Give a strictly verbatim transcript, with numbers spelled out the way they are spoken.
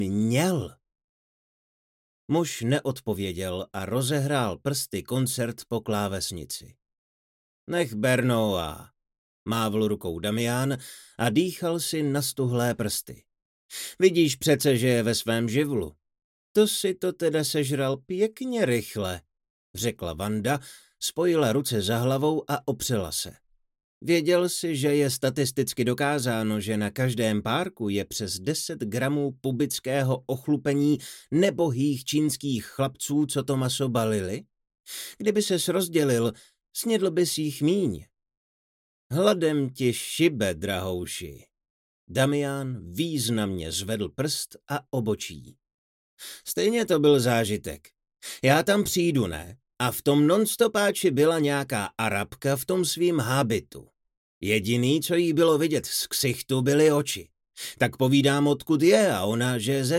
Měl. Muž neodpověděl a rozehrál prsty koncert po klávesnici. Nech bernou a... Mávl rukou Damián a dýchal si na stuhlé prsty. Vidíš přece, že je ve svém živlu. To si to teda sežral pěkně rychle, řekla Vanda, spojila ruce za hlavou a opřela se. Věděl si, že je statisticky dokázáno, že na každém párku je přes deset gramů pubického ochlupení nebohých čínských chlapců, co to maso balili? Kdyby ses rozdělil, snědl bys jich míň. Hladem ti šibe, drahouši. Damián významně zvedl prst a obočí. Stejně to byl zážitek. Já tam přijdu, ne? A v tom nonstopáči byla nějaká Arabka v tom svým hábitu. Jediný, co jí bylo vidět z ksichtu, byly oči. Tak povídám, odkud je, a ona, že ze